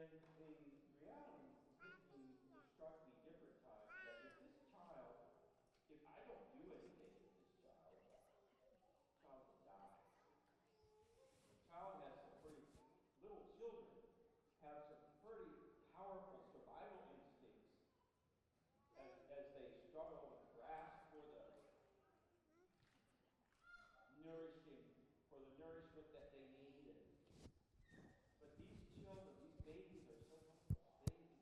And the reality hit me, struck me different times that if this child, if I don't do anything with this child, the child will die. The child has some pretty, little children have some pretty powerful survival instincts as they struggle to grasp for the nourishment that they need. But these children, these babies are so helpless. They,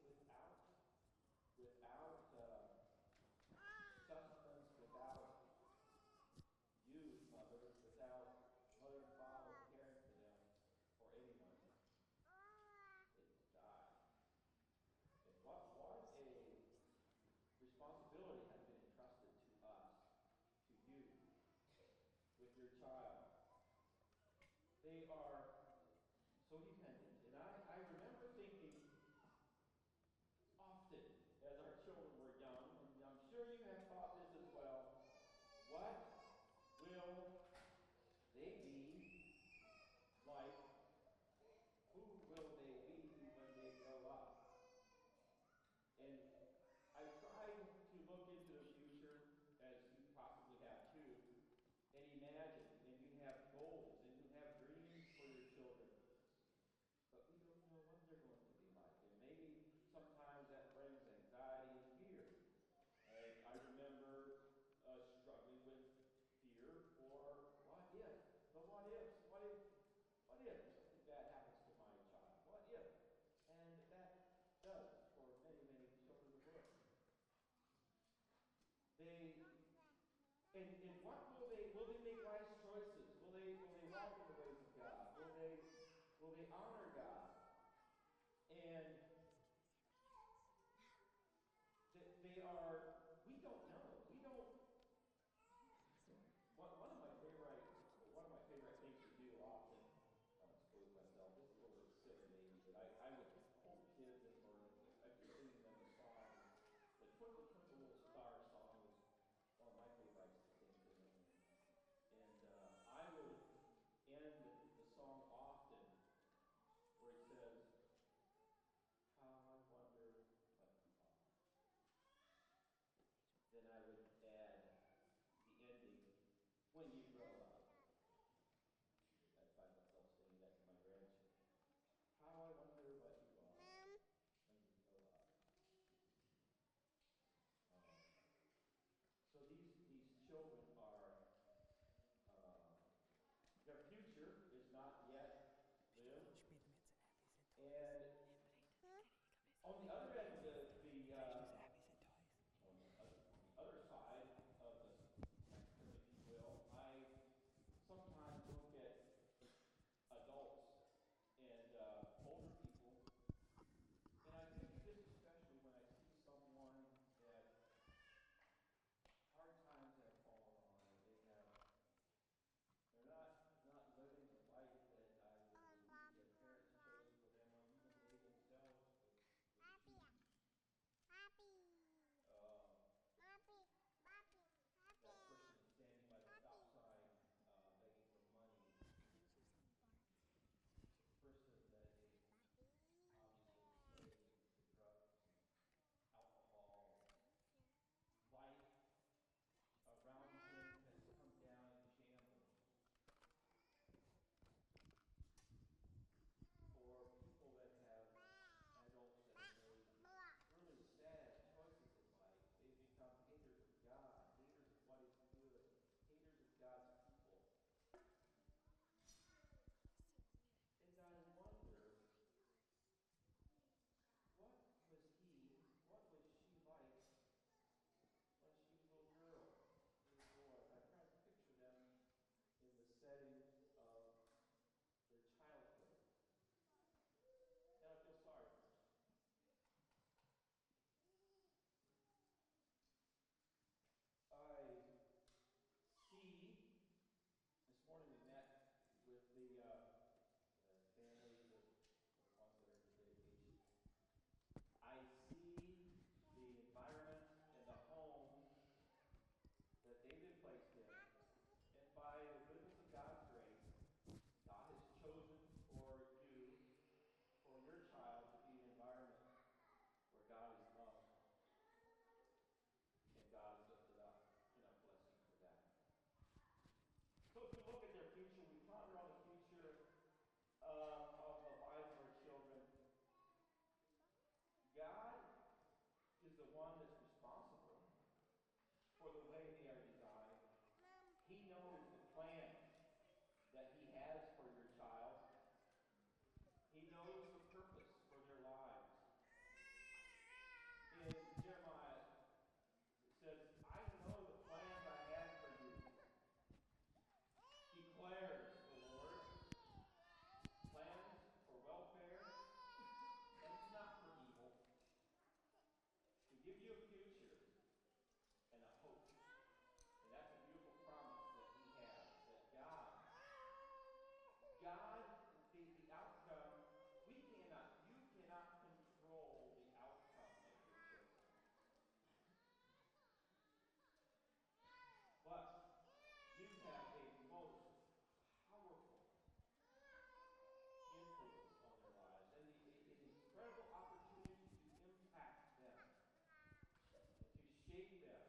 without sustenance, without you, mother, without mother and father caring for them, or anyone, they will die. And what a responsibility has been entrusted to us, to you, with your child. They are so dependent. And I remember thinking often as our children were young, and I'm sure you have thought this as well, what will they be like? Who will they be when they grow up? And I tried to look into the future, as you possibly have too, and imagine, and you have goals, and you have dreams for your children. But we don't know what they're going to be like. And maybe sometimes that brings anxiety and fear. And I remember struggling with fear for what if? The what ifs. What if something bad happens to my child? What if? And that does for many, many children of the world. And what will they make wise choices? Will they walk in the ways of God? Will they honor God? And they are, we don't know. We don't, one of my favorite things to do often, I don't suppose myself, this is a little bit silly maybe, but I would hold kids and I'd be singing them a song. The Twinkle Twinkle Little Star song was one of my favorites to sing to them. give you a future and a hope. And that's a beautiful promise that he has, that the outcome, you cannot control the outcome of your children. But you have a most powerful influence on their lives and an incredible opportunity to impact them and to shape them.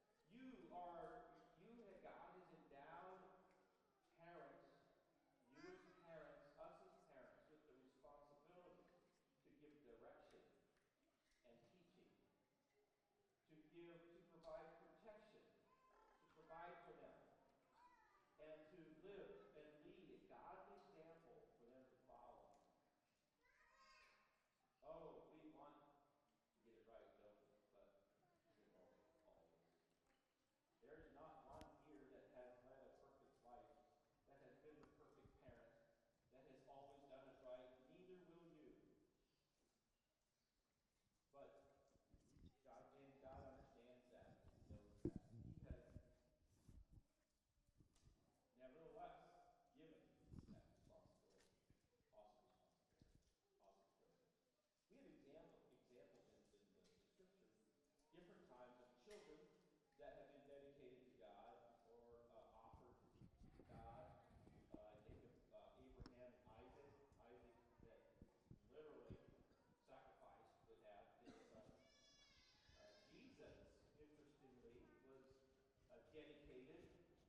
God has endowed parents, you as parents, us as parents, with the responsibility to give direction and teaching, to provide protection, to provide for them, and to live and lead a godly example for them to follow. Oh, we want to get it right, don't we? But we won't always. There's not one here that has led a perfect life, that has been the perfect parent, that has always done it right. Neither will you. But God understands that. He knows that. He has nevertheless given that responsibility. Awesome responsibility. Awesome privilege. We have examples in the scripture, different times of children that have been dedicated to God or offered to God. I think of Abraham and Isaac. Isaac that literally sacrificed would have his son. Jesus, interestingly, was dedicated.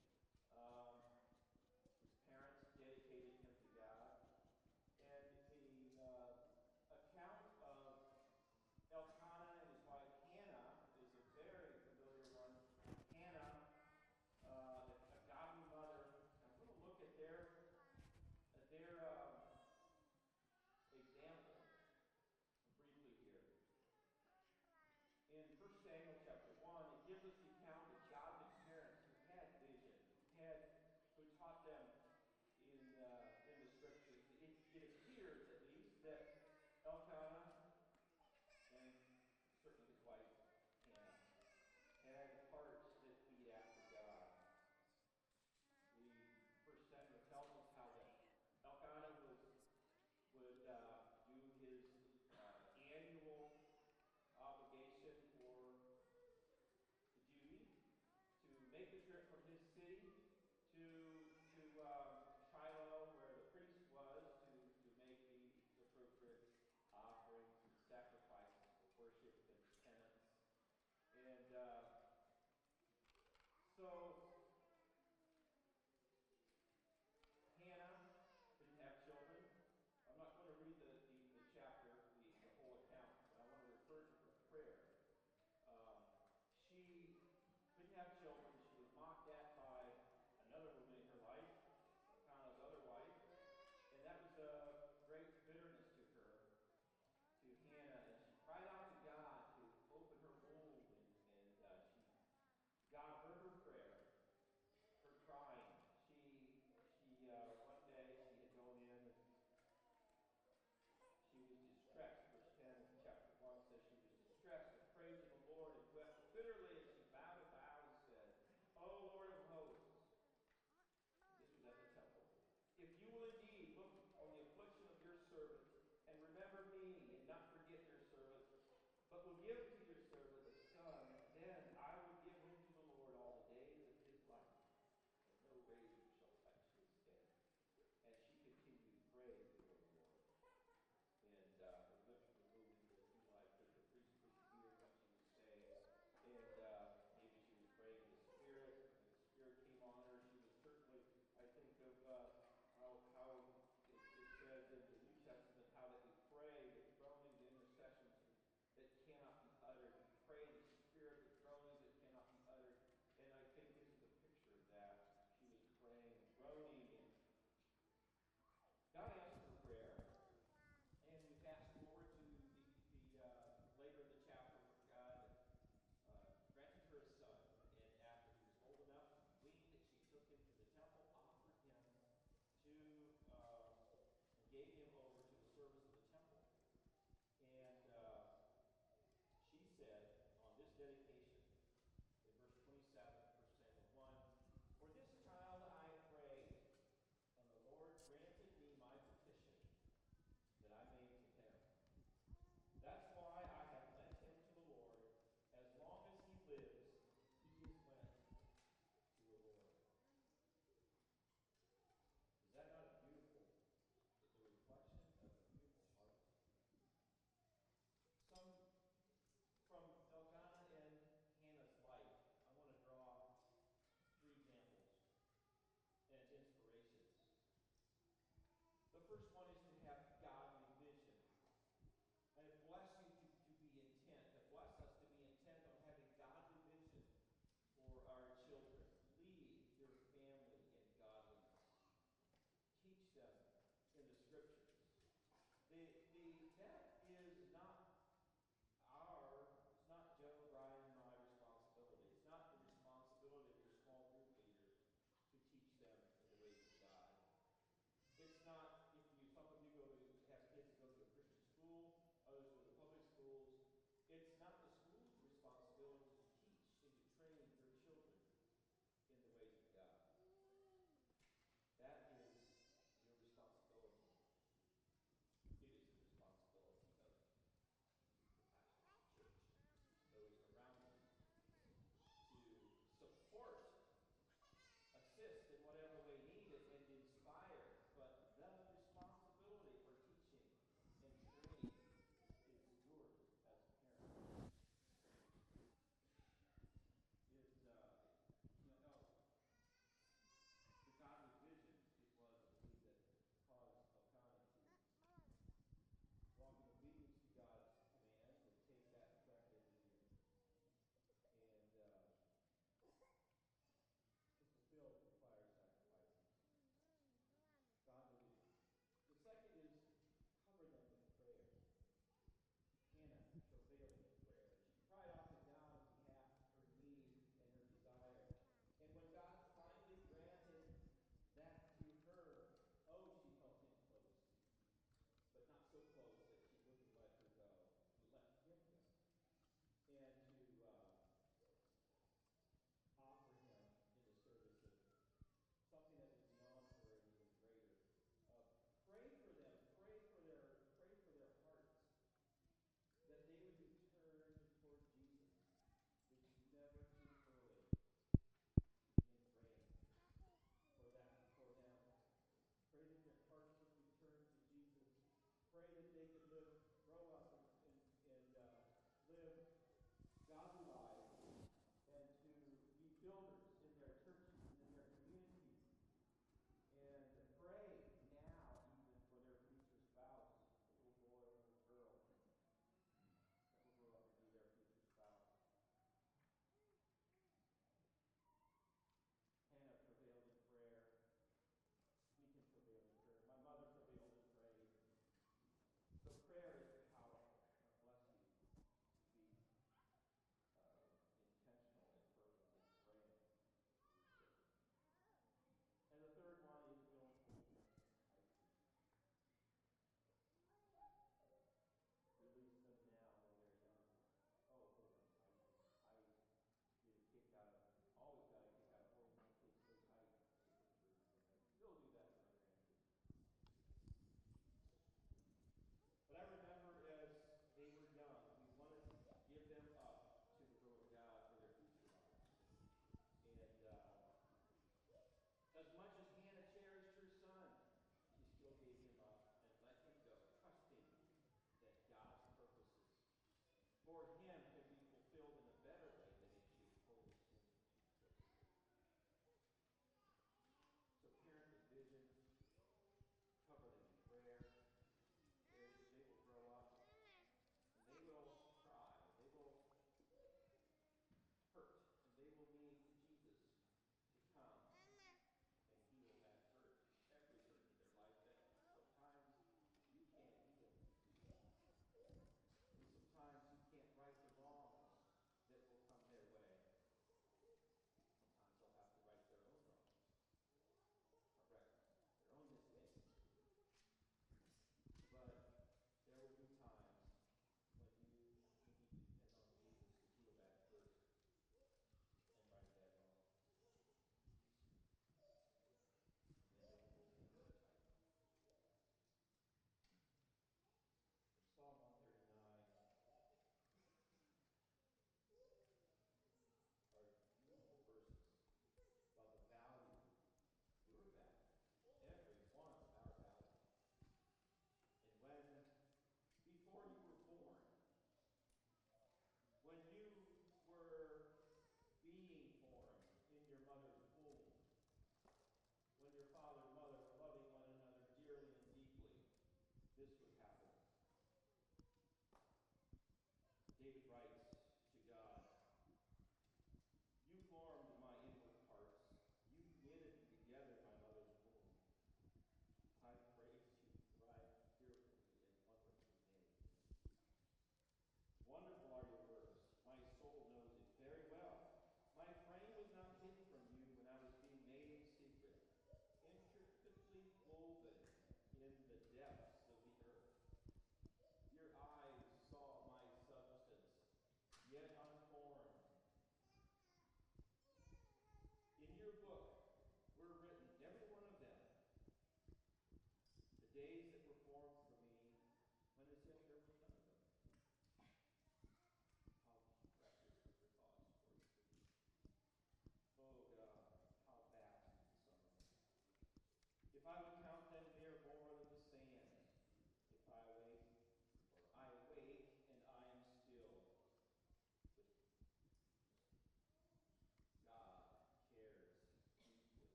His parents dedicated him to God. And the account of Elkanah and his wife Hannah is a very familiar one. Hannah, a godly mother. I'm going to look at their example briefly here. In 1 Samuel chapter 1, it gives us the account of godly parents who had vision, who taught them in the scriptures. It appears, at least, that Elkanah and certainly his wife Hannah had hearts that beat after God. The First Samuel tells us how that Elkanah would do his annual obligation for the duty to make the trip from his city to Shiloh, where the priest was, to make the appropriate offerings and sacrifices for worship and penance. And so Hannah didn't have children. I'm not going to read the chapter, the whole account, but I want to refer to her prayer. She couldn't have children. She was mocked at by another woman in her life, Elkanah's other wife, and that was a great bitterness to her, to Hannah, and she cried out to God to open her womb, and God heard her prayer, her crying. One day she had gone in and she was distressed. Verse 10 of chapter 1 says she was distressed and prayed to the Lord and wept bitterly, and she bowed a vow and said, O Lord of hosts, this was at the temple, if you will indeed look on the affliction of your servant and remember me and not forget your servant, but will give to your servant a son, then I will give him to the Lord all the days of his life, and no razor shall touch his head. And she continued to pray before the Lord. And her lips were moving to be like that the priest couldn't hear what she was saying. And maybe she was praying in the Spirit. And the Spirit came on her. She was certainly, I think of how it says in the New Testament how that we pray with groanings and intercessions that cannot be uttered. first one is to have godly vision. And it bless you to be intent, to bless us to be intent on having godly vision for our children. Lead your family in godliness. Teach them in the Scriptures. That is not it's not Joe, Brian, and my responsibility. It's not the responsibility of your small group leaders to teach them in the ways of God. It's not, if you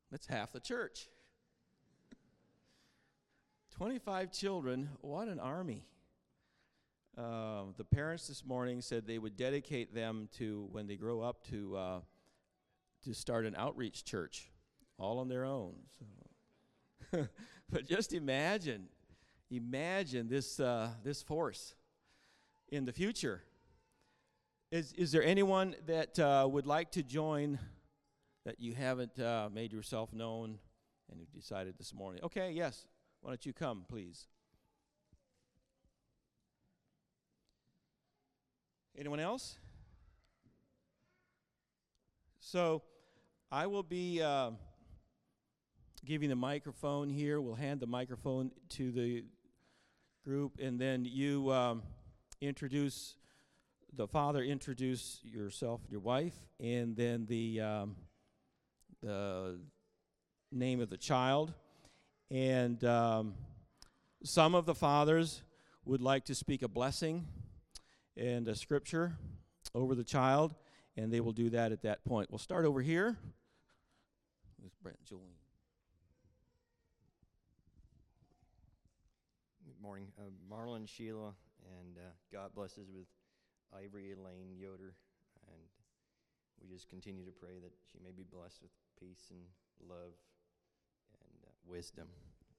That's half the church. 25 children, what an army. The parents this morning said they would dedicate them to, when they grow up, to start an outreach church, all on their own. So. But just imagine this force in the future. Is there anyone that would like to join that you haven't made yourself known and you've decided this morning? Okay, yes. Why don't you come, please? Anyone else? So I will be giving the microphone here. We'll hand the microphone to the group, and then you the father introduce yourself and your wife, and then the name of the child. And some of the fathers would like to speak a blessing and a scripture over the child, and they will do that at that point. We'll start over here with Brent and Jolene. Good morning. Marlon, Sheila, and God blesses with Ivory Elaine Yoder, and we just continue to pray that she may be blessed with peace and love and wisdom.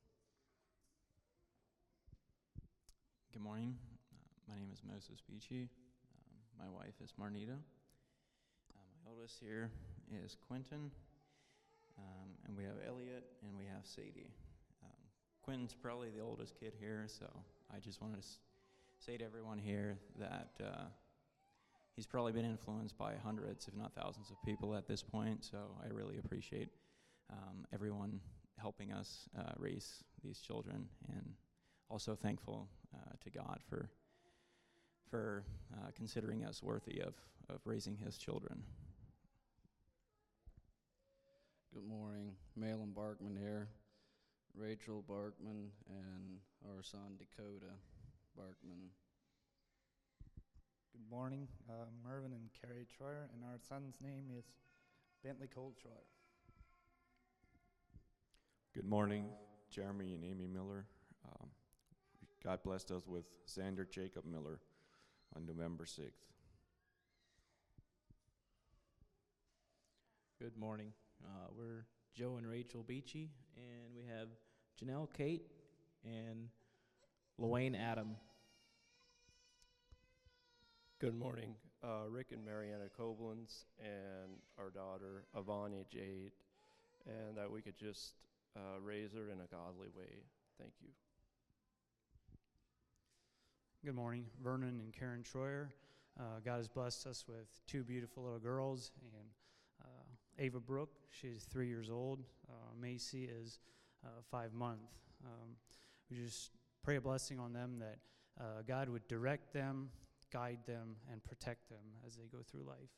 Good morning. My name is Moses Beachy. My wife is Marnita. My oldest here is Quentin, and we have Elliot, and we have Sadie. Quentin's probably the oldest kid here, so I just wanted to say to everyone here that he's probably been influenced by hundreds, if not thousands, of people at this point, so I really appreciate everyone helping us raise these children, and also thankful to God for considering us worthy of raising his children. Good morning. Malin Barkman here. Rachel Barkman and our son Dakota Barkman. Good morning. Mervyn and Carrie Troyer, and our son's name is Bentley Cole Troyer. Good morning, Jeremy and Amy Miller. God blessed us with Xander Jacob Miller on November 6th. Good morning. We're Joe and Rachel Beachy, and we have Janelle Kate and Luane Adam. Good morning. Rick and Mariana Koblenz and our daughter, Avani Jade, and that we could just raise her in a godly way. Thank you. Good morning. Vernon and Karen Troyer. God has blessed us with two beautiful little girls, and Ava Brooke, she's 3 years old. Macy is 5 months. We just pray a blessing on them that God would direct them, guide them, and protect them as they go through life.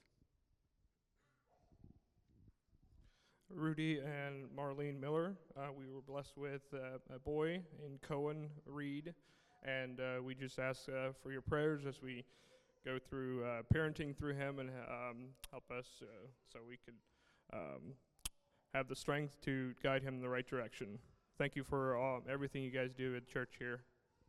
Rudy and Marlene Miller. We were blessed with a boy in Cohen Reed, and we just ask for your prayers as we go through parenting through him, and help us so we could have the strength to guide him in the right direction. Thank you for everything you guys do at church here.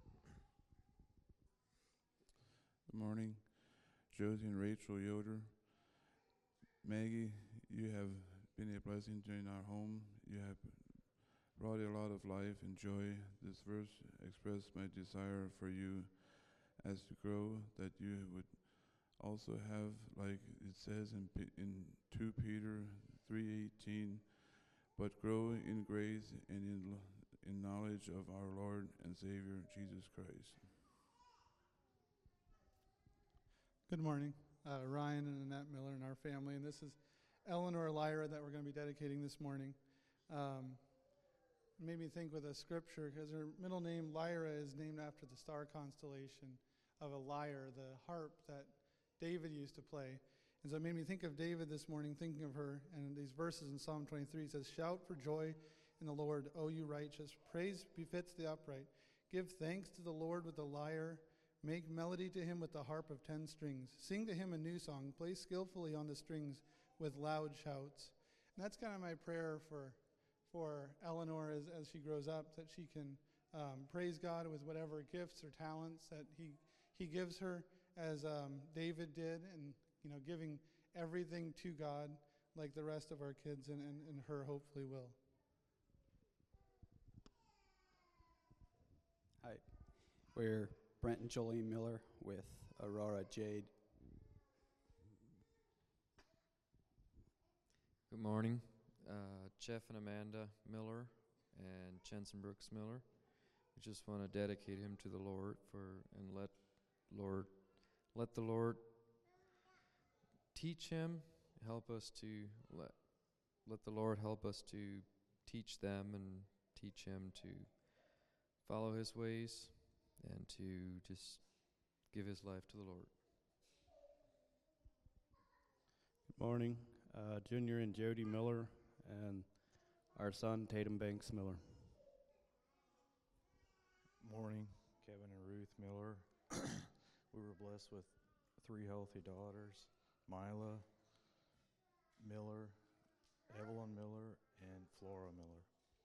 Good morning. Josie and Rachel Yoder. Maggie, you have been a blessing during our home. You have brought a lot of life and joy. This verse expressed my desire for you as you grow, that you would also have, like it says in 2 Peter 3:18, but grow in grace and in knowledge of our Lord and Savior, Jesus Christ. Good morning. Ryan and Annette Miller and our family, and this is Eleanor Lyra that we're going to be dedicating this morning. Made me think with a scripture, because her middle name, Lyra, is named after the star constellation of a lyre, the harp that David used to play. And so it made me think of David this morning, thinking of her, and these verses in Psalm 23 says, "Shout for joy in the Lord, O you righteous. Praise befits the upright. Give thanks to the Lord with the lyre. Make melody to him with the harp of 10 strings. Sing to him a new song. Play skillfully on the strings with loud shouts." And that's kind of my prayer for for Eleanor as she grows up, that she can praise God with whatever gifts or talents that he gives her, as David did, and giving everything to God like the rest of our kids, and her hopefully will. Hi, we're Brent and Jolene Miller with Aurora Jade. Good morning. Jeff and Amanda Miller and Jensen Brooks Miller. We just want to dedicate him to the Lord and let the Lord teach him, help us to let the Lord help us to teach them and teach him to follow his ways and to just give his life to the Lord. Good morning. Junior and Jody Miller, and our son Tatum Banks Miller. Morning, Kevin and Ruth Miller. We were blessed with 3 healthy daughters, Mila Miller, Evelyn Miller, and Flora Miller.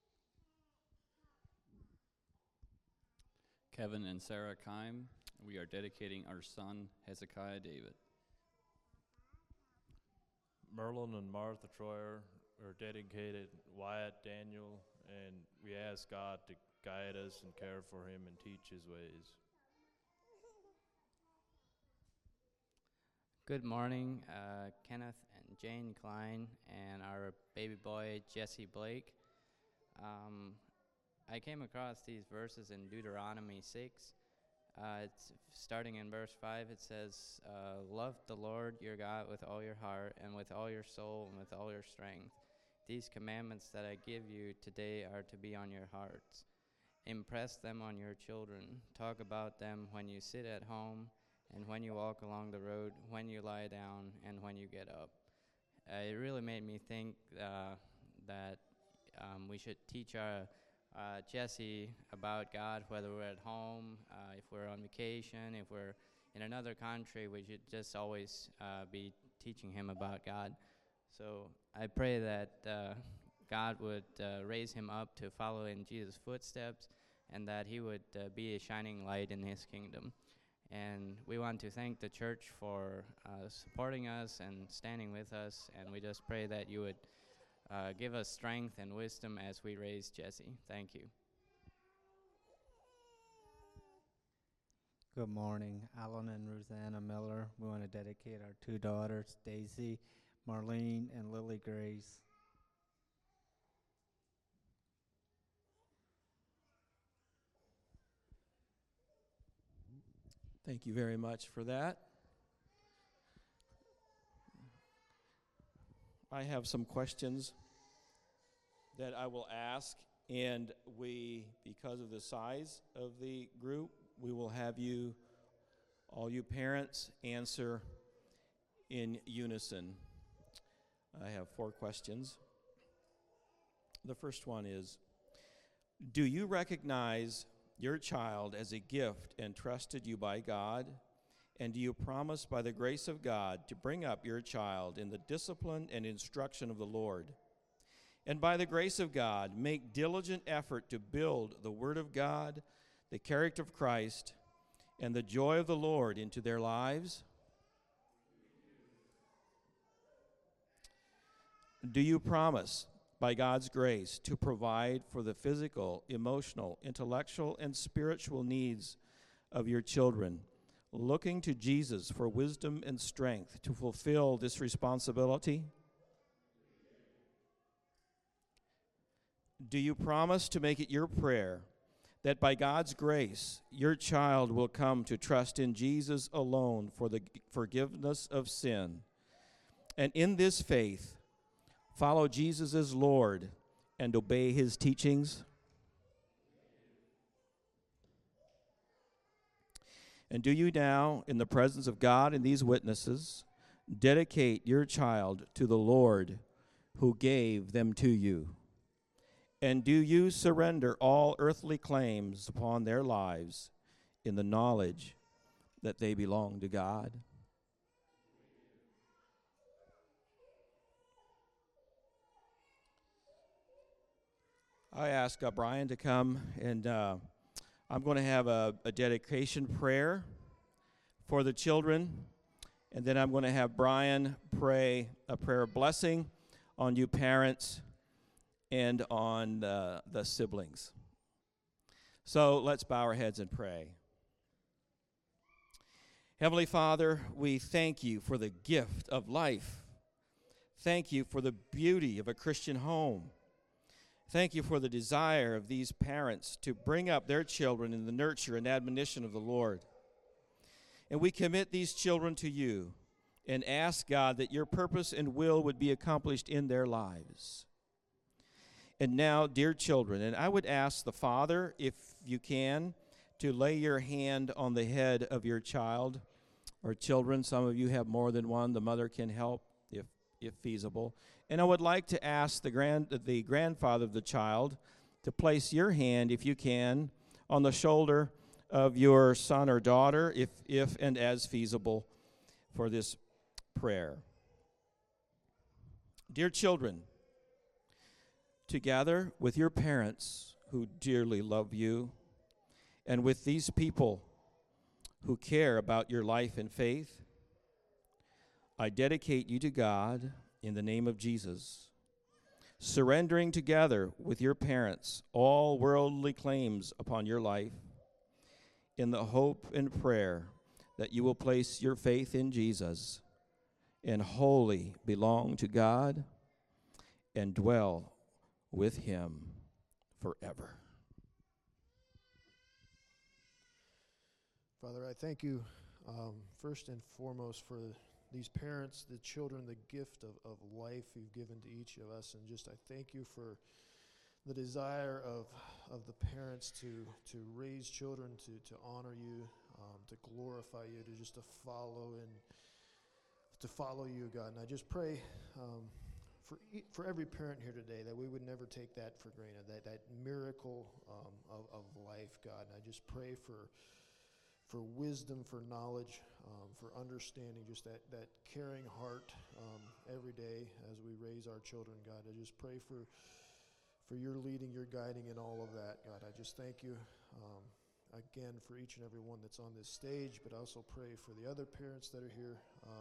Kevin and Sarah Kime. We are dedicating our son Hezekiah David. Merlin and Martha Troyer are dedicated Wyatt Daniel, and we ask God to guide us and care for him and teach his ways. Good morning, Kenneth and Jane Klein, and our baby boy Jesse Blake. I came across these verses in Deuteronomy 6. It's starting in verse 5. It says, love the Lord your God with all your heart and with all your soul and with all your strength. These commandments that I give you today are to be on your hearts. Impress them on your children. Talk about them when you sit at home and when you walk along the road, when you lie down and when you get up. It really made me think that we should teach our Jesse about God, whether we're at home, if we're on vacation, if we're in another country. We should just always be teaching him about God. So I pray that God would raise him up to follow in Jesus' footsteps, and that he would be a shining light in his kingdom. And we want to thank the church for supporting us and standing with us, and we just pray that you would give us strength and wisdom as we raise Jesse. Thank you. Good morning, Alan and Rosanna Miller. We want to dedicate our 2 daughters, Daisy, Marlene, and Lily Grace. Thank you very much for that. I have some questions that I will ask, and because of the size of the group, we will have all you parents, answer in unison. I have 4 questions. The first one is, do you recognize your child as a gift entrusted you by God? And do you promise by the grace of God to bring up your child in the discipline and instruction of the Lord? And by the grace of God, make diligent effort to build the Word of God, the character of Christ, and the joy of the Lord into their lives? Do you promise, by God's grace, to provide for the physical, emotional, intellectual, and spiritual needs of your children, looking to Jesus for wisdom and strength to fulfill this responsibility? Do you promise to make it your prayer that by God's grace, your child will come to trust in Jesus alone for the forgiveness of sin, and in this faith, follow Jesus as Lord and obey his teachings? And do you now, in the presence of God and these witnesses, dedicate your child to the Lord who gave them to you? And do you surrender all earthly claims upon their lives in the knowledge that they belong to God? I ask Brian to come, and I'm going to have a dedication prayer for the children, and then I'm going to have Brian pray a prayer of blessing on you parents and on the siblings. So let's bow our heads and pray. Heavenly Father, we thank you for the gift of life. Thank you for the beauty of a Christian home. Thank you for the desire of these parents to bring up their children in the nurture and admonition of the Lord. And we commit these children to you and ask, God, that your purpose and will would be accomplished in their lives. And now, dear children, and I would ask the father, if you can, to lay your hand on the head of your child or children. Some of you have more than one. The mother can help if feasible. And I would like to ask the grandfather of the child to place your hand, if you can, on the shoulder of your son or daughter, if and as feasible, for this prayer. Dear children, together with your parents who dearly love you, and with these people who care about your life and faith, I dedicate you to God in the name of Jesus, surrendering together with your parents all worldly claims upon your life, in the hope and prayer that you will place your faith in Jesus and wholly belong to God and dwell with him forever. Father, I thank you first and foremost for these parents, the children, the gift of life you've given to each of us. And just I thank you for the desire of the parents to raise children, to honor you, to glorify you, to follow you, God. And I just pray for every parent here today that we would never take that for granted, that miracle of life, God. And I just pray for wisdom, for knowledge, for understanding, just that caring heart every day as we raise our children, God. I just pray for your leading, your guiding in all of that, God. I just thank you again for each and every one that's on this stage, but I also pray for the other parents that are here.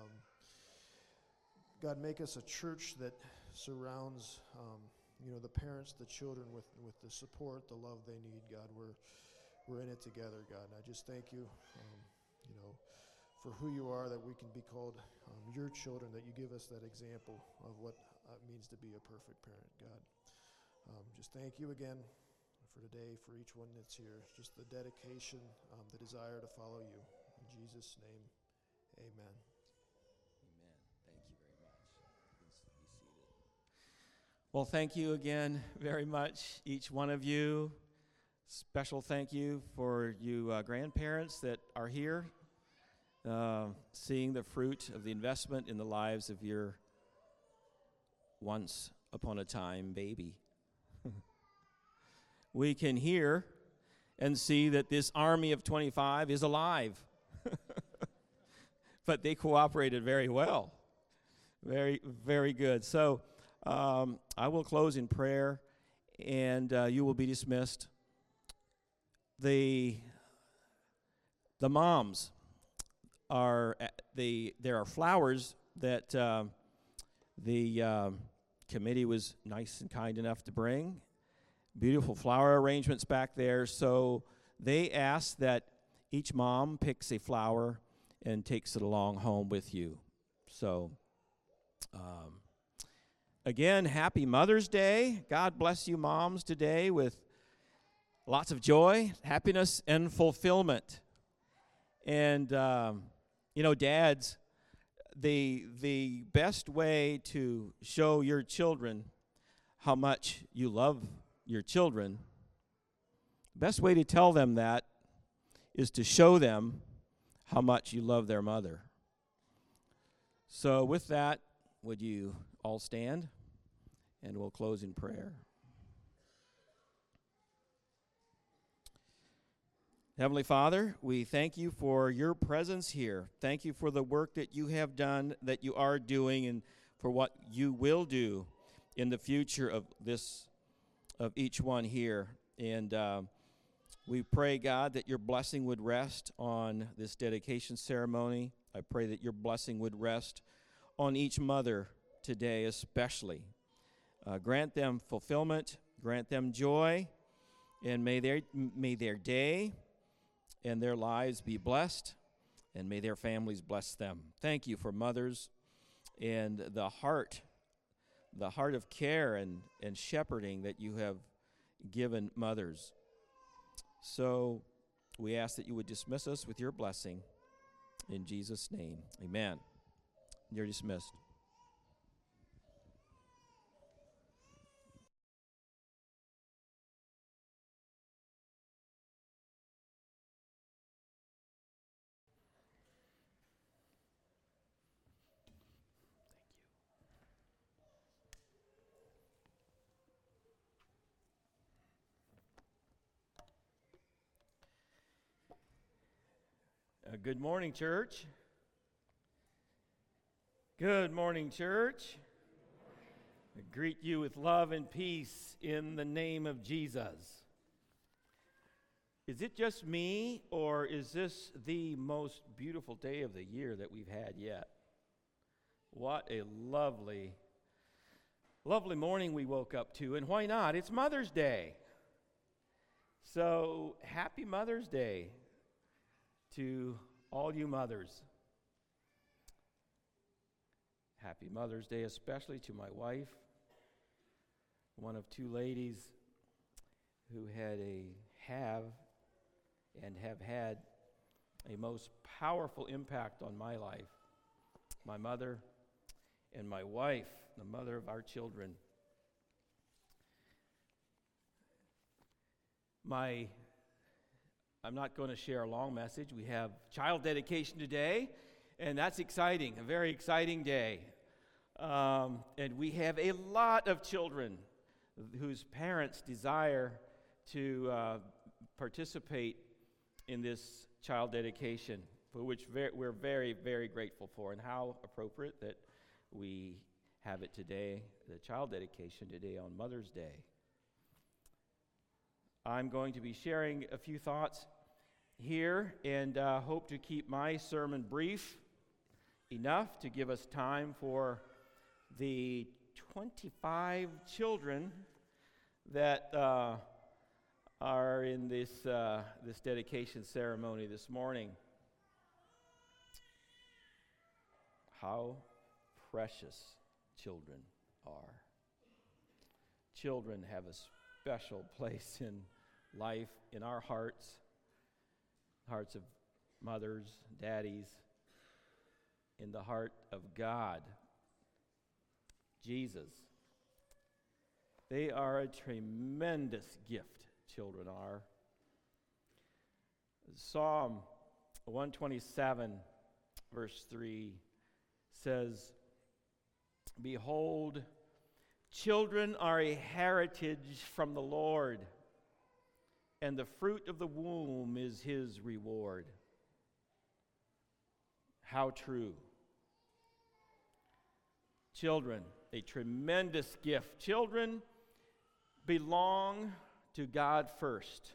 God, make us a church that surrounds the parents, the children with the support, the love they need, God. We're in it together, God. And I just thank you, for who you are, that we can be called your children, that you give us that example of what it means to be a perfect parent, God. Just thank you again for today, for each one that's here. Just the dedication, the desire to follow you. In Jesus' name, amen. Amen. Thank you very much. Please be seated. Well, thank you again very much, each one of you. Special thank you for you grandparents that are here, seeing the fruit of the investment in the lives of your once upon a time baby. We can hear and see that this army of 25 is alive. But they cooperated very well. Very, very good. So I will close in prayer, and you will be dismissed. The moms are there are flowers that the committee was nice and kind enough to bring. Beautiful flower arrangements back there. So they ask that each mom picks a flower and takes it along home with you. So again, happy Mother's Day. God bless you moms today with lots of joy, happiness, and fulfillment. And, dads, the best way to show your children how much you love your children, the best way to tell them that is to show them how much you love their mother. So with that, would you all stand? And we'll close in prayer. Heavenly Father, we thank you for your presence here. Thank you for the work that you have done, that you are doing, and for what you will do in the future of this of each one here. And we pray, God, that your blessing would rest on this dedication ceremony. I pray that your blessing would rest on each mother today especially. Grant them fulfillment, grant them joy, and may their day and their lives be blessed, and may their families bless them. Thank you for mothers and the heart of care and shepherding that you have given mothers. So we ask that you would dismiss us with your blessing. In Jesus' name, amen. You're dismissed. Good morning, church. Good morning, church. I greet you with love and peace in the name of Jesus. Is it just me, or is this the most beautiful day of the year that we've had yet? What a lovely, lovely morning we woke up to, and why not? It's Mother's Day. So, happy Mother's Day to all you mothers. Happy Mother's Day especially to my wife, one of two ladies who have had a most powerful impact on my life. My mother and my wife, the mother of our children. I'm not going to share a long message. We have child dedication today, and that's exciting, a very exciting day. And we have a lot of children whose parents desire to participate in this child dedication, for which we're very, very grateful for, and how appropriate that we have it today, the child dedication today on Mother's Day. I'm going to be sharing a few thoughts here, and hope to keep my sermon brief enough to give us time for the 25 children that are in this dedication ceremony this morning. How precious children are. Children have a special place in life, in our hearts of mothers, daddies, in the heart of God, Jesus. They are a tremendous gift, children are. Psalm 127, verse 3 says, "Behold, children are a heritage from the Lord, and the fruit of the womb is his reward." How true. Children, a tremendous gift. Children belong to God first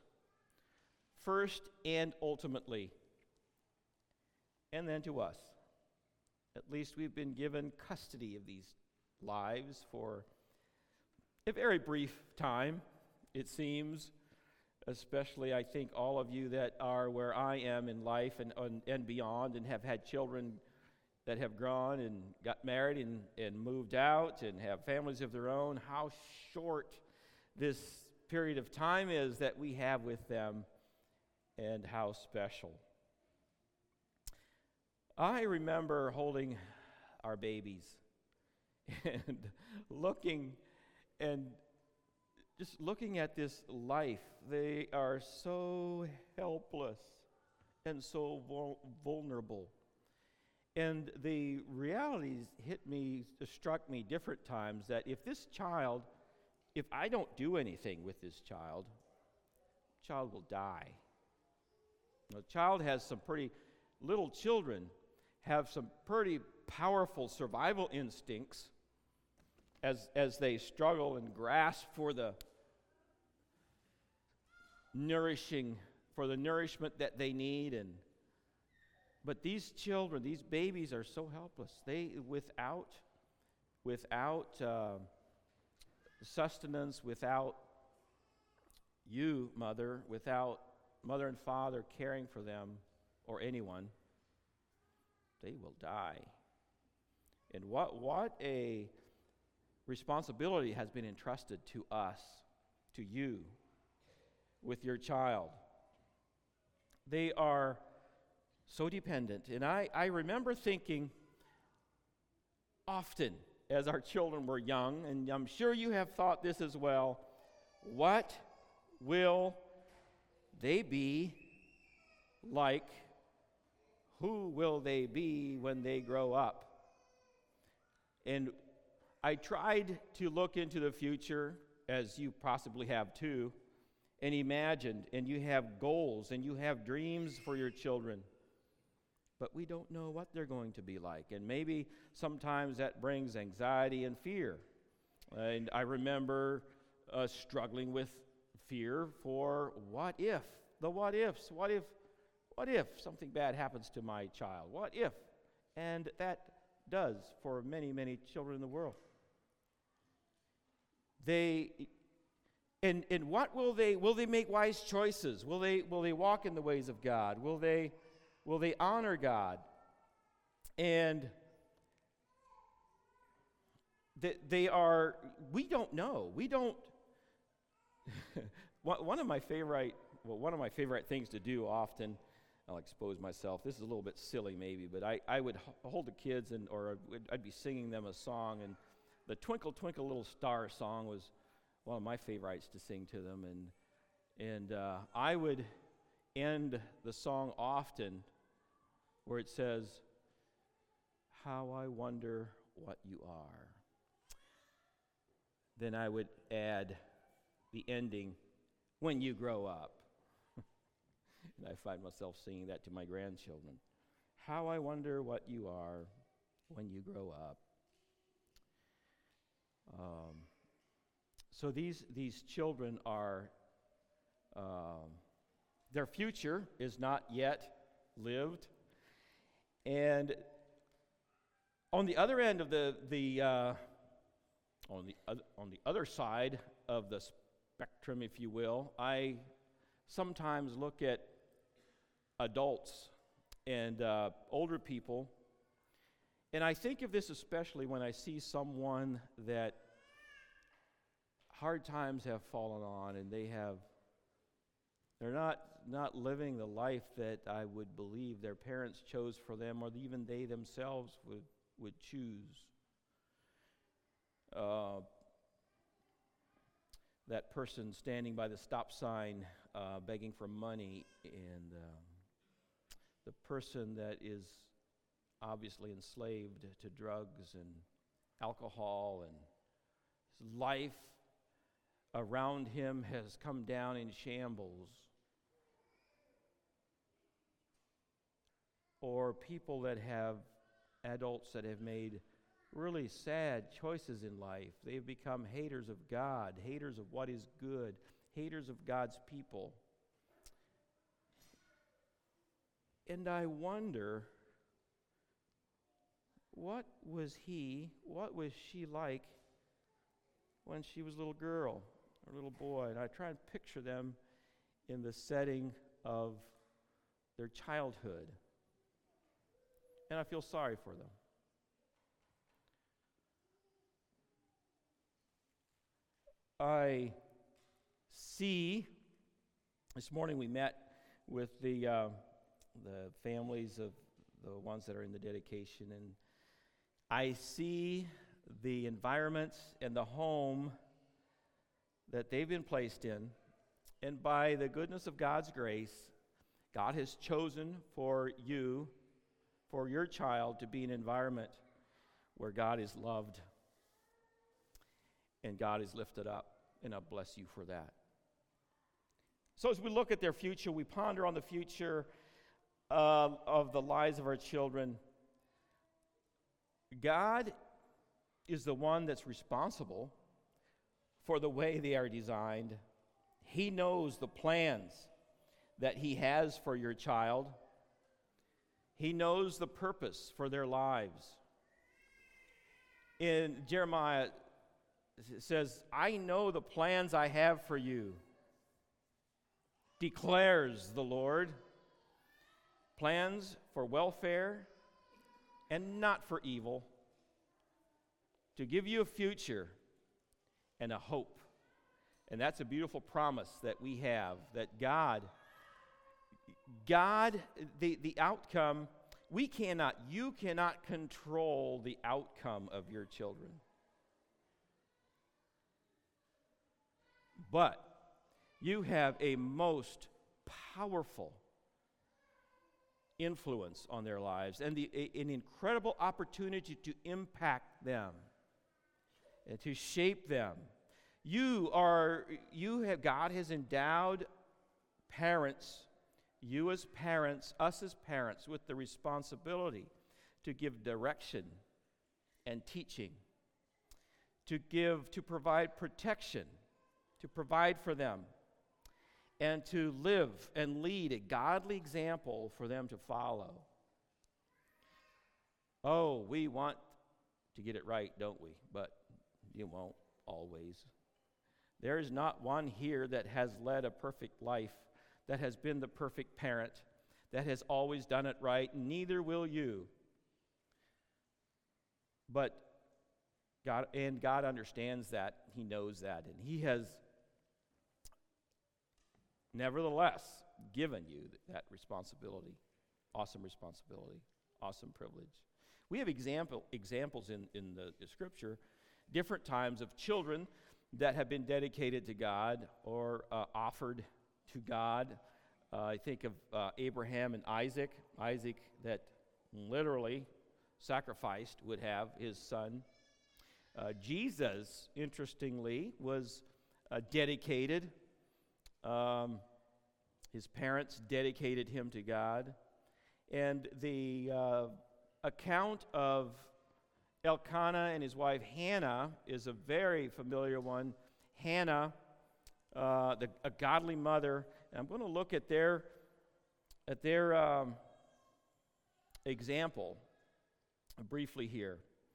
and ultimately, and then to us. At least we've been given custody of these lives for a very brief time, it seems. Especially, I think, all of you that are where I am in life and beyond, and have had children that have grown and got married and moved out and have families of their own, how short this period of time is that we have with them, and how special. I remember holding our babies and looking at this life. They are so helpless and so vulnerable. And the realities struck me different times, that if I don't do anything with this child will die. Little children have some pretty powerful survival instincts as they struggle and grasp for the for the nourishment that they need. But these children, these babies are so helpless. They, without sustenance, without you, mother, without mother and father caring for them or anyone, they will die. And what a responsibility has been entrusted to us, to you, with your child. They are so dependent. And I remember thinking often as our children were young, and I'm sure you have thought this as well, what will they be like? Who will they be when they grow up? And I tried to look into the future, as you possibly have too, and imagined, and you have goals, and you have dreams for your children. But we don't know what they're going to be like. And maybe sometimes that brings anxiety and fear. And I remember struggling with fear for what if? The what ifs. What if something bad happens to my child? What if? And that does for many, many children in the world. And what will they make wise choices? Will they walk in the ways of God? Will they honor God? And we don't know. We don't. One of my favorite things to do often, I'll expose myself. This is a little bit silly maybe, but I would hold the kids I'd be singing them a song, and the Twinkle Twinkle Little Star song was one of my favorites to sing to them, and I would end the song often where it says, "How I wonder what you are." Then I would add the ending, "When you grow up." And I find myself singing that to my grandchildren. How I wonder what you are when you grow up. So these children are, their future is not yet lived. And on the other end of on the other side of the spectrum, if you will, I sometimes look at adults and older people, and I think of this especially when I see someone that hard times have fallen on, and they're not living the life that I would believe their parents chose for them, or even they themselves would choose. That person standing by the stop sign begging for money, and the person that is obviously enslaved to drugs and alcohol, and his life around him has come down in shambles. Or people that have, adults that have made really sad choices in life. They've become haters of God, haters of what is good, haters of God's people. And I wonder, what was she like when she was a little girl or little boy? And I try and picture them in the setting of their childhood. And I feel sorry for them. I see, this morning we met with the families of the ones that are in the dedication, and I see the environments and the home that they've been placed in, and by the goodness of God's grace, God has chosen for you, for your child, to be an environment where God is loved and God is lifted up, and I bless you for that. So as we look at their future, we ponder on the future of the lives of our children. God is the one that's responsible for the way they are designed. He knows the plans that He has for your child. He knows the purpose for their lives. In Jeremiah, it says, I know the plans I have for you, declares the Lord. Plans for welfare and not for evil, to give you a future and a hope. And that's a beautiful promise that we have, that God, the outcome, you cannot control the outcome of your children. But you have a most powerful influence on their lives and an incredible opportunity to impact them and to shape them. God has endowed parents, you as parents, us as parents, with the responsibility to give direction and teaching, to provide protection, to provide for them, and to live and lead a godly example for them to follow. Oh, we want to get it right, don't we? But you won't always. There is not one here that has led a perfect life, that has been the perfect parent, that has always done it right, neither will you. But God understands that, He knows that, and He has nevertheless given you that responsibility. Awesome responsibility, awesome privilege. We have examples in the Scripture, different times of children that have been dedicated to God or offered to God. I think of Abraham and Isaac. Isaac that literally sacrificed would have his son. Jesus, interestingly, was dedicated. His parents dedicated him to God. And the account of Elkanah and his wife Hannah is a very familiar one. Hannah, a godly mother. And I'm going to look at their example briefly here.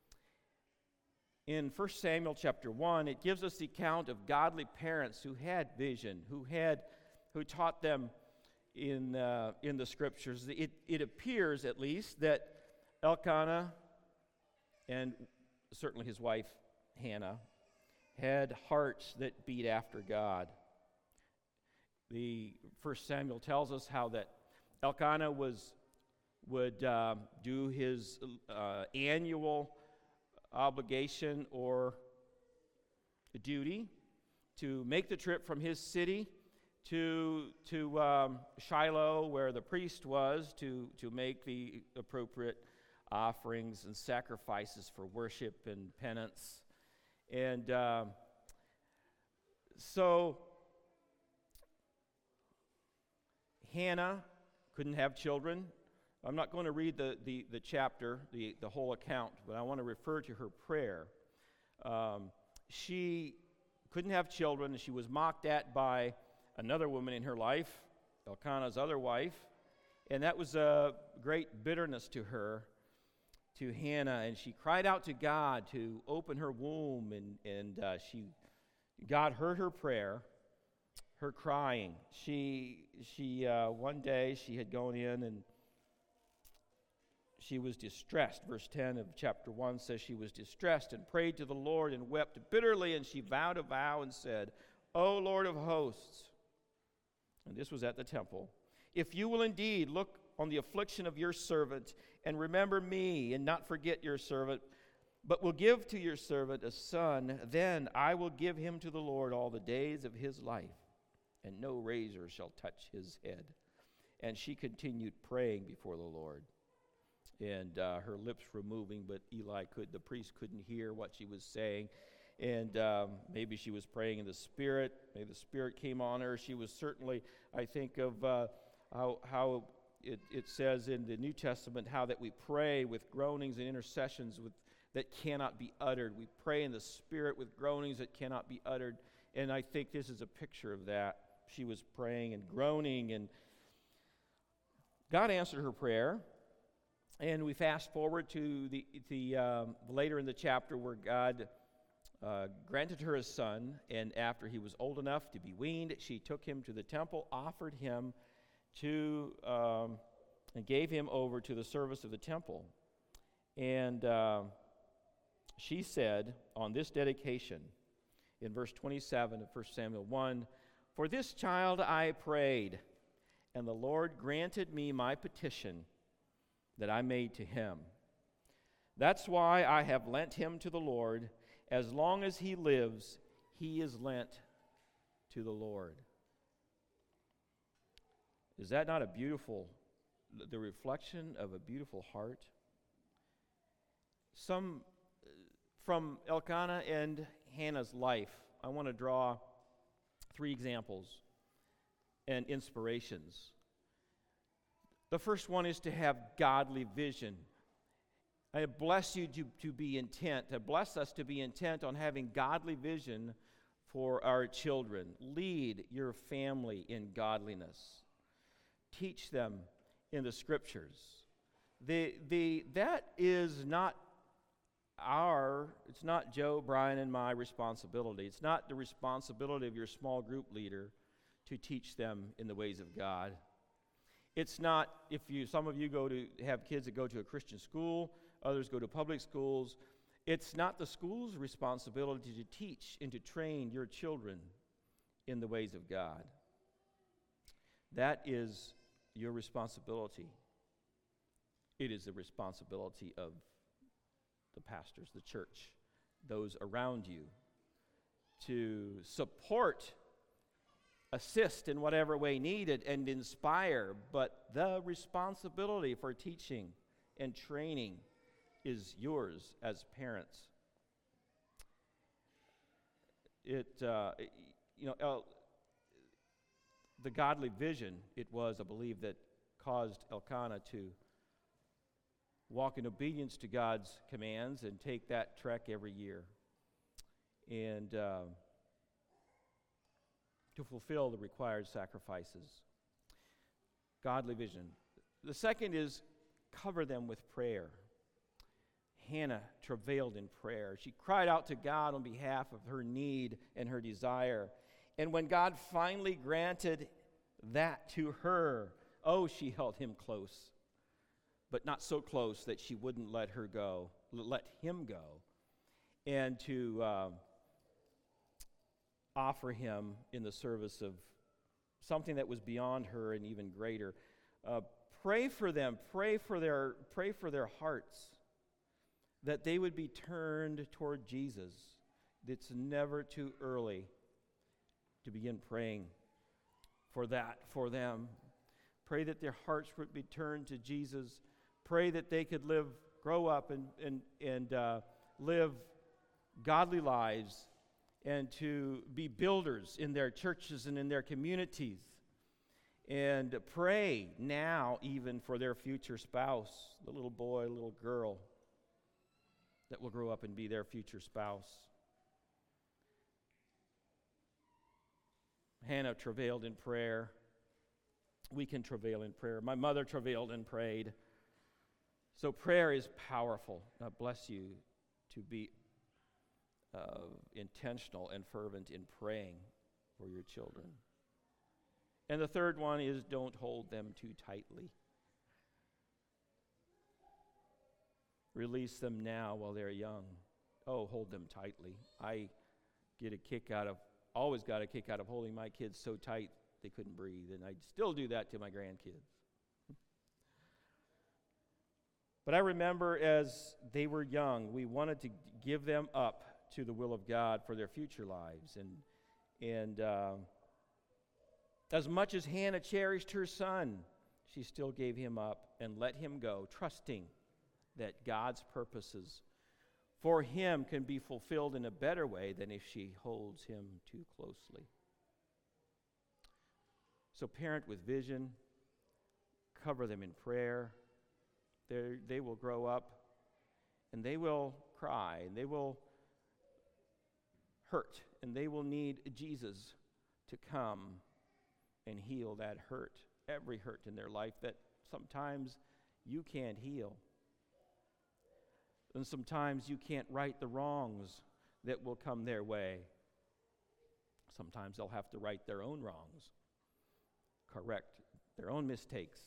In 1 Samuel chapter 1, it gives us the account of godly parents who had vision, who taught them in the Scriptures. It appears, at least, that Elkanah and certainly his wife Hannah had hearts that beat after God. The 1 Samuel tells us how that Elkanah would do his annual obligation or duty to make the trip from his city to Shiloh, where the priest was, to make the appropriate offerings and sacrifices for worship and penance. And so Hannah couldn't have children. I'm not going to read the chapter, the whole account, but I want to refer to her prayer. She couldn't have children, and she was mocked at by another woman in her life, Elkanah's other wife, and that was a great bitterness to her, to Hannah, and she cried out to God to open her womb, and God heard her prayer, her crying. She one day she had gone in and she was distressed. Verse 10 of chapter 1 says she was distressed and prayed to the Lord and wept bitterly, and she vowed a vow and said, O Lord of hosts, and this was at the temple, if you will indeed look on the affliction of your servant and remember me and not forget your servant, but will give to your servant a son, then I will give him to the Lord all the days of his life, and no razor shall touch his head. And she continued praying before the Lord. And her lips were moving, but the priest couldn't hear what she was saying. And maybe she was praying in the Spirit. Maybe the Spirit came on her. She was certainly, I think of how it says in the New Testament, how that we pray with groanings and intercessions that cannot be uttered. We pray in the Spirit with groanings that cannot be uttered. And I think this is a picture of that. she was praying and groaning, and God answered her prayer. And we fast forward to the later in the chapter where God granted her a son, and after he was old enough to be weaned, she took him to the temple, offered him to, and gave him over to the service of the temple. And she said on this dedication, in verse 27 of 1 Samuel 1, "For this child I prayed, and the Lord granted me my petition that I made to him. That's why I have lent him to the Lord. As long as he lives, he is lent to the Lord." Is that not the reflection of a beautiful heart? From Elkanah and Hannah's life, I want to draw 3 examples and inspirations. The first one is to have godly vision. I bless you to be intent. I bless us to be intent on having godly vision for our children. Lead your family in godliness. Teach them in the Scriptures. That is not it's not Joe, Brian, and my responsibility. It's not the responsibility of your small group leader to teach them in the ways of God. It's not, some of you have kids that go to a Christian school, others go to public schools. It's not the school's responsibility to teach and to train your children in the ways of God. That is your responsibility. It is the responsibility of the pastors, the church, those around you, to support, assist in whatever way needed, and inspire, but the responsibility for teaching and training is yours as parents. The godly vision, it was, I believe, that caused Elkanah to walk in obedience to God's commands and take that trek every year, and to fulfill the required sacrifices. Godly vision. The second is cover them with prayer. Hannah travailed in prayer. She cried out to God on behalf of her need and her desire. And when God finally granted that to her, she held him close, but not so close that she wouldn't let him go, and to offer him in the service of something that was beyond her and even greater. Pray for them. Pray for their hearts, that they would be turned toward Jesus. It's never too early to begin praying for that for them. Pray that their hearts would be turned to Jesus. Pray that they could grow up and live godly lives, and to be builders in their churches and in their communities. And pray now even for their future spouse, the little boy, little girl that will grow up and be their future spouse. Hannah travailed in prayer. We can travail in prayer. My mother travailed and prayed. So prayer is powerful. God bless you to be intentional and fervent in praying for your children. And the third one is don't hold them too tightly. Release them now while they're young. Hold them tightly. I always got a kick out of holding my kids so tight they couldn't breathe, and I still do that to my grandkids. But I remember as they were young, we wanted to give them up to the will of God for their future lives. And as much as Hannah cherished her son, she still gave him up and let him go, trusting that God's purposes for him can be fulfilled in a better way than if she holds him too closely. So parent with vision, cover them in prayer. They will grow up, and they will cry, and they will hurt, and they will need Jesus to come and heal that hurt, every hurt in their life that sometimes you can't heal. And sometimes you can't right the wrongs that will come their way. Sometimes they'll have to right their own wrongs, correct their own mistakes.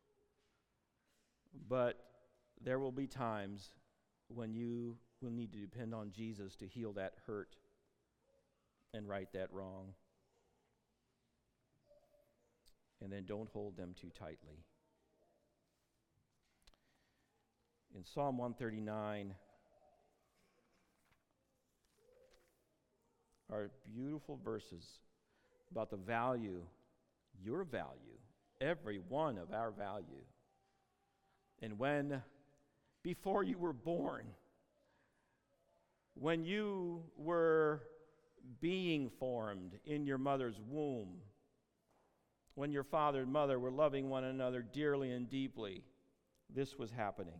But there will be times when you will need to depend on Jesus to heal that hurt and right that wrong. And then don't hold them too tightly. In Psalm 139 are beautiful verses about the value, your value, every one of our value. And when, before you were born, when you were being formed in your mother's womb, when your father and mother were loving one another dearly and deeply, this was happening.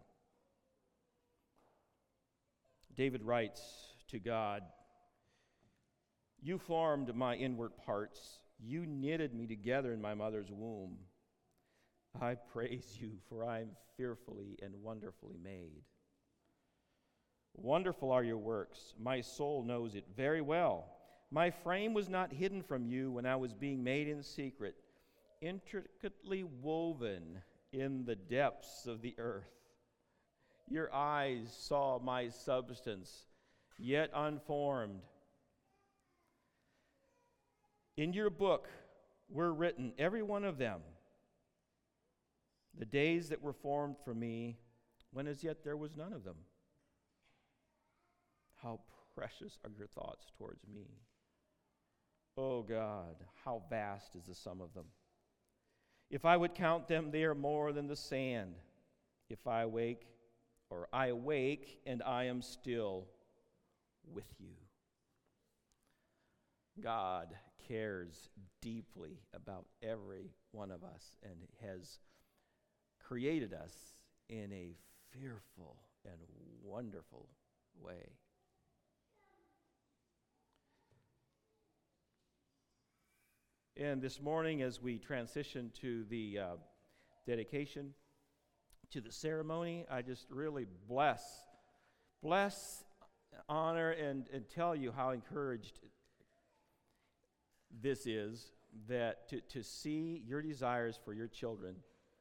David writes to God, "You formed my inward parts. You knitted me together in my mother's womb. I praise you, for I am fearfully and wonderfully made. Wonderful are your works. My soul knows it very well. My frame was not hidden from you when I was being made in secret, intricately woven in the depths of the earth. Your eyes saw my substance, yet unformed. In your book were written, every one of them, the days that were formed for me, when as yet there was none of them. How precious are your thoughts towards me. Oh God, how vast is the sum of them. If I would count them, they are more than the sand. If I wake and I am still with you." God cares deeply about every one of us and has created us in a fearful and wonderful way. And this morning, as we transition to the dedication, to the ceremony, I just really bless, honor, and tell you how encouraged this is, that to see your desires for your children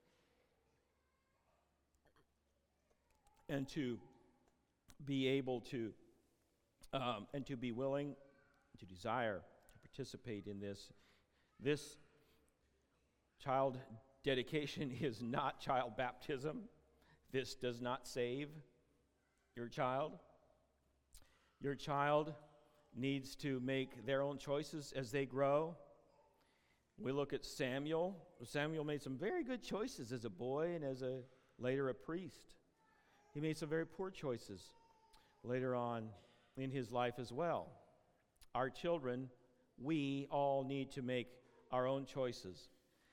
and to be able to, and to be willing, to desire to participate in this. This child dedication is not child baptism. This does not save your child. Your child needs to make their own choices as they grow. We look at Samuel. Samuel made some very good choices as a boy and as later a priest. He made some very poor choices later on in his life as well. Our children, we all need to make our own choices.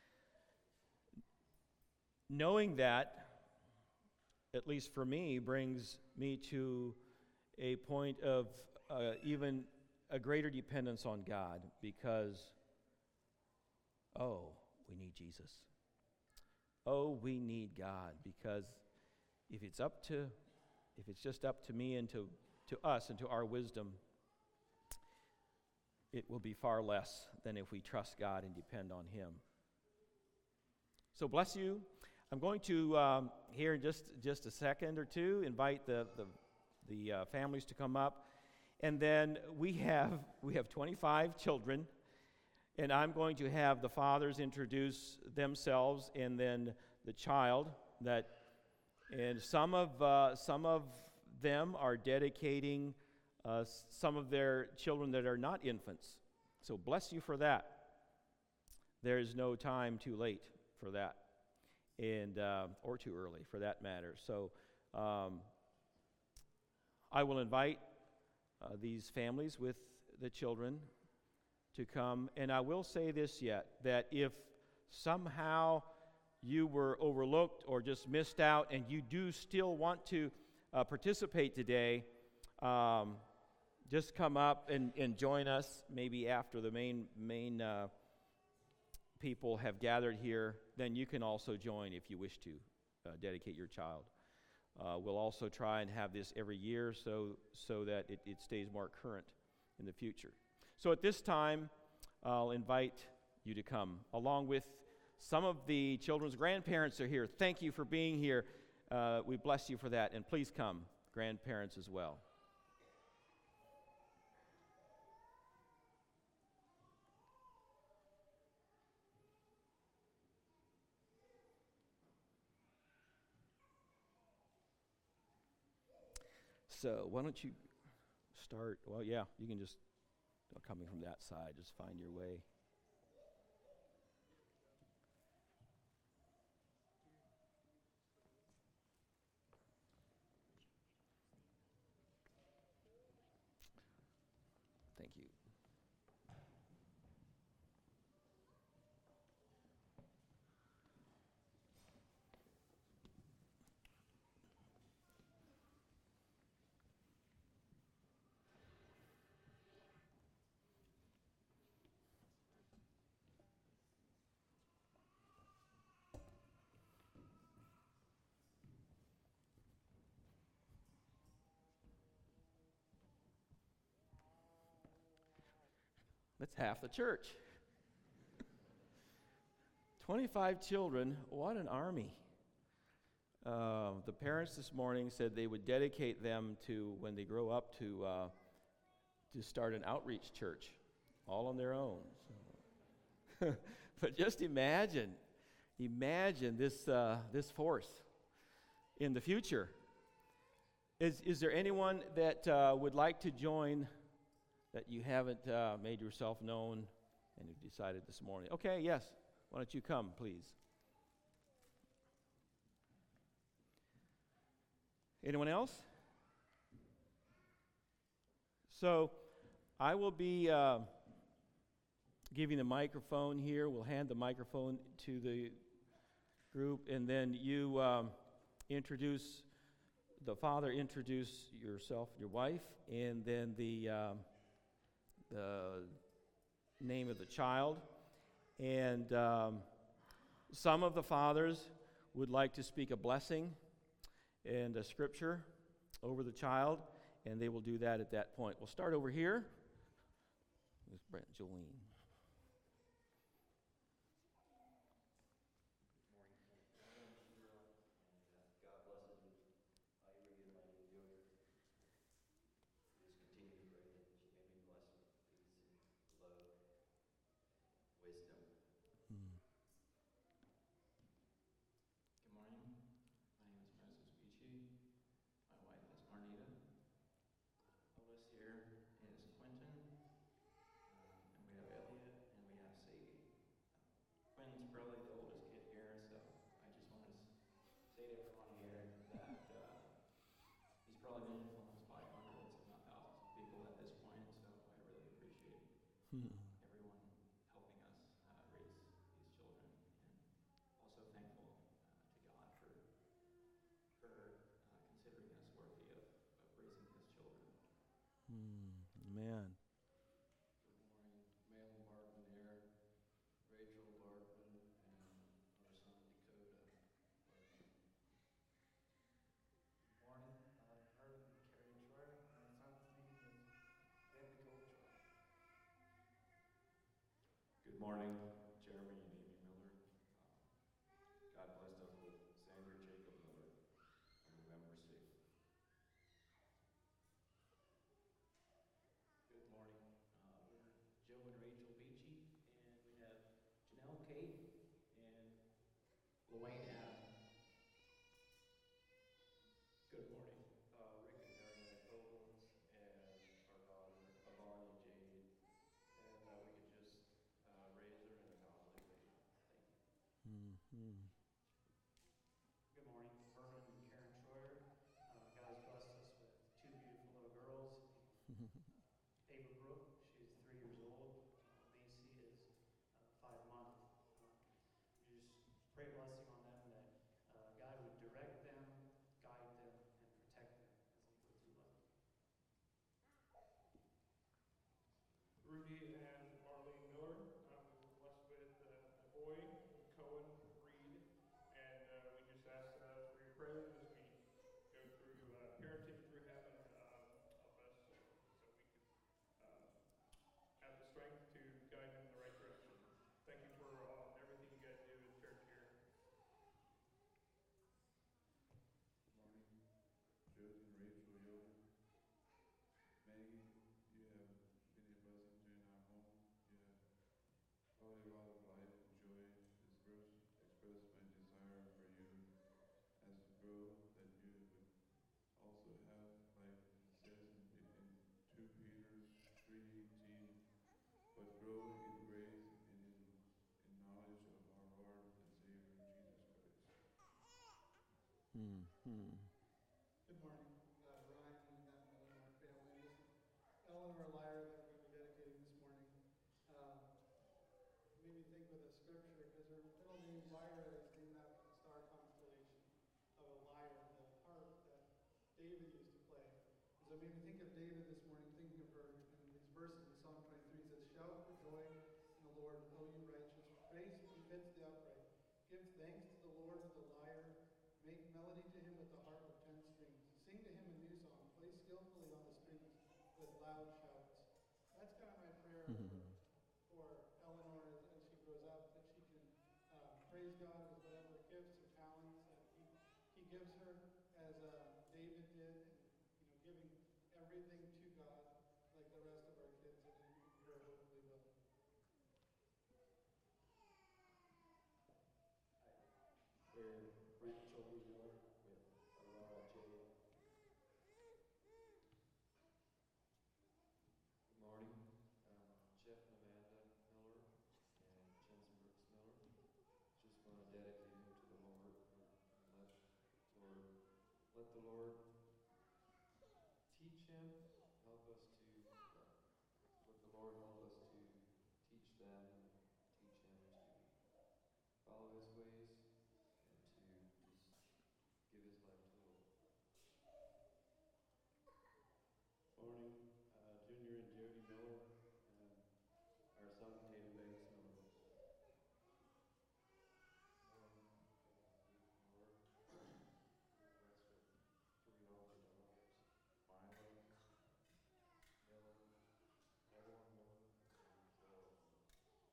Knowing that, at least for me, brings me to a point of even a greater dependence on God, because, we need Jesus. We need God, because if it's just up to me and to us and to our wisdom, it will be far less than if we trust God and depend on Him. So bless you. I'm going to, here in just a second or two, invite the families to come up. And then we have 25 children, and I'm going to have the fathers introduce themselves, and then the child. And some of them are dedicating some of their children that are not infants. So bless you for that. There is no time too late for that, and or too early for that matter. So I will invite these families with the children to come. And I will say this yet, that if somehow you were overlooked or just missed out and you do still want to participate today, just come up and join us maybe after the main people have gathered here, then you can also join if you wish to dedicate your child. We'll also try and have this every year so that it stays more current in the future. So at this time, I'll invite you to come, along with some of the children's grandparents are here. Thank you for being here. We bless you for that, and please come, grandparents as well. So why don't you start? Well, yeah, you can just, coming from that side, just find your way. Thank you. That's half the church. 25 children, what an army. The parents this morning said they would dedicate them to, when they grow up, to start an outreach church, all on their own. So but just imagine this force in the future. Is there anyone that would like to join, that you haven't made yourself known and you've decided this morning? Okay, yes. Why don't you come, please? Anyone else? So I will be giving the microphone here. We'll hand the microphone to the group, and then you introduce yourself, your wife, and then the name of the child. And some of the fathers would like to speak a blessing and a scripture over the child, and they will do that at that point. We'll start over here with Brent and Jolene. Probably the oldest kid here, so I just want to say to everyone here that he's probably been influenced by hundreds, if not thousands of people at this point, so I really appreciate everyone helping us raise these children, and also thankful to God for considering us worthy of raising his children. Man. Good morning, Malin Barkman here, Rachel Barkman, and our son Dakota Barkman. Good morning, Mervyn and Carrie Troyer, and our son's name is Bentley Cole Troyer. Good morning, Jeremy and Amy Miller. God blessed us with Sandra Jacob Miller on November 6th. Good morning. We're Joe and Rachel Beachy, and we have Janelle Kate and Luane Adam. Good morning. Rick and Marianne Koblenz and our daughter, Avani Jade. And we could just raise her in a godly way. Thank you. Good morning, Vernon and Karen Troyer. God has blessed us with two beautiful little girls. Ava Brooke, she's 3 years old. Macy is 5 months. We just pray a blessing on them, that God would direct them, guide them, and protect them as they go through life. Rudy and Marlene Miller. We were blessed with a boy but grow in grace and in knowledge of our Lord and Savior Jesus Christ. Good morning, Ryan and that Eleanor family. This is Eleanor Lyra that we're going to be dedicating this morning. Made me think with a scripture because her middle name Lyra is named after the star constellation of a lyre, the harp that David used to play. And so it made me think of David this morning, thinking of her in these verses in Psalm 23. It says, "Shout for joy in the Lord, O you righteous. Praise befits the upright. Give thanks to the Lord with the lyre. Make melody to him with the harp of 10 strings. Sing to him a new song. Play skillfully on the strings with loud shouts." That's kind of my prayer for Eleanor as she grows up, that she can praise God with whatever gifts or talents that He gives her, as David did, and giving everything to God, like the rest of our kids, and her hopefully will. We're Brent and Jolie Miller with Aurora Jade. Good morning. Jeff and Amanda Miller and Jensen Brooks Miller. Just want to dedicate him to the Lord. Let the Lord teach him, help us to, let the Lord help us to teach them and teach him to follow his ways and to just give his life to the Lord. Morning, Junior and Jody Miller, and our son Tatum Banks Miller. Miller, blessed with 3 healthy daughters, Mila, Miller, Evelyn Miller, and Zoe Miller.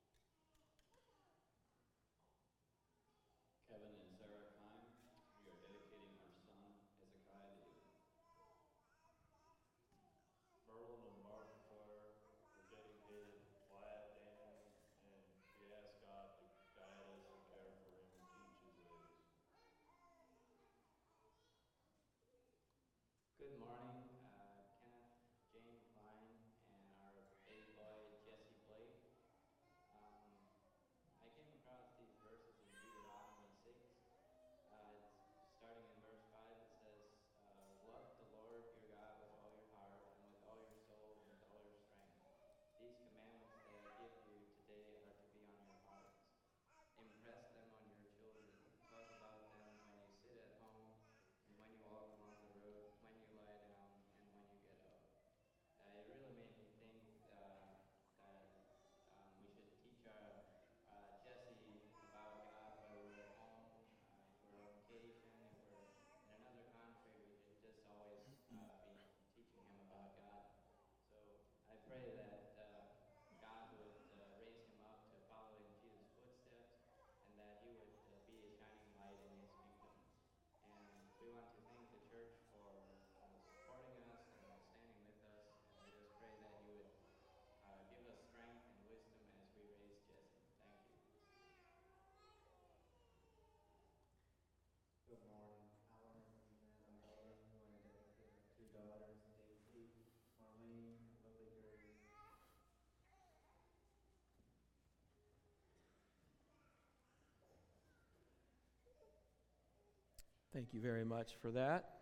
Kevin and Sarah Kime, we are dedicating our son, Hezekiah David. Merlin and Martin Troyer were dedicated Wyatt Daniels, and we ask God to guide us and care for him and teach his ways. Good morning, Kenneth Jane Klein and our baby boy Jesse Blake. I came across these verses in Deuteronomy 6. It's starting in verse 5. It says, "Love the Lord your God with all your heart and with all your soul and with all your strength. These commandments that I give you today are to be on your hearts. Impress them on your children. Talk about them when you sit at home and when you walk along the road, when you lie down and when you get up." It really made me think that we should teach our Jesse about God while we're at home, if we're on vacation, if we're in another country. We should just always be teaching him about God. So I pray that God would raise him up to follow in Jesus' footsteps, and that he would be a shining light in his kingdom. And we want to thank the church for supporting us and standing with us. And we just pray that you would give us strength and wisdom as we raise Jesse. Thank you. Good morning, Alan and Susanna Miller. We want to dedicate our 2 daughters, Daisy, Marlene, and Lily Grace. Thank you very much for that.